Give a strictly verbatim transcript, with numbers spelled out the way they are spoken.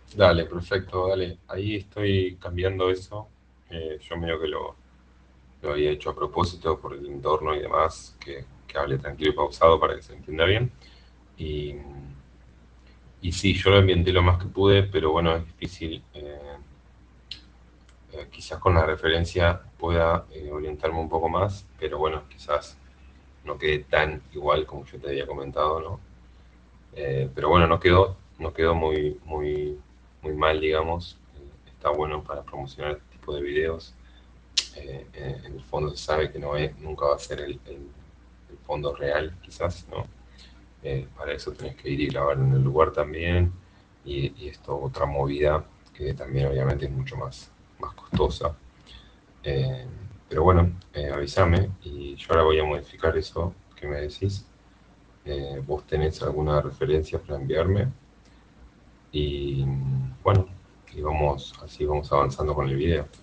Dale, perfecto, dale. Ahí estoy cambiando eso. Eh, yo medio que lo, lo había hecho a propósito por el entorno y demás, que, que hable tranquilo y pausado para que se entienda bien. Y, y sí, yo lo ambienté lo más que pude, pero bueno, es difícil. Eh, eh, quizás con la referencia pueda eh, orientarme un poco más, pero bueno, quizás no quede tan igual como yo te había comentado, ¿no? Eh, pero bueno, no quedó, no quedó muy, muy, muy mal, digamos. Eh, está bueno para promocionar este tipo de videos. Eh, eh, en el fondo se sabe que no es, nunca va a ser el, el- el fondo real, quizás, ¿no? Eh, para eso tenés que ir y grabar en el lugar también. Y, y esto otra movida que también obviamente es mucho más, más costosa. Eh, pero bueno, eh, avísame y yo ahora voy a modificar eso que me decís. Eh, ¿vos tenés alguna referencia para enviarme? Y bueno, y vamos, así vamos avanzando con el video.